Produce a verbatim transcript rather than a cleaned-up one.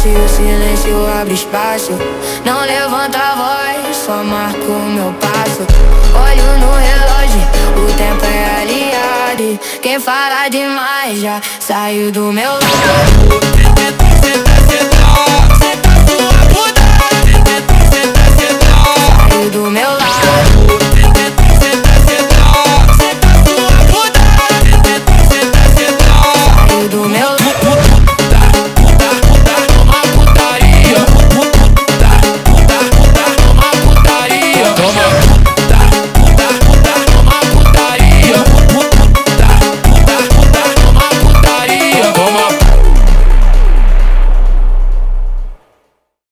bate, o silêncio abre espaço. Não levanta a voz, só marca o meu passo. Olho no relógio, o tempo é aliado. Quem fala demais já saiu do meu lado.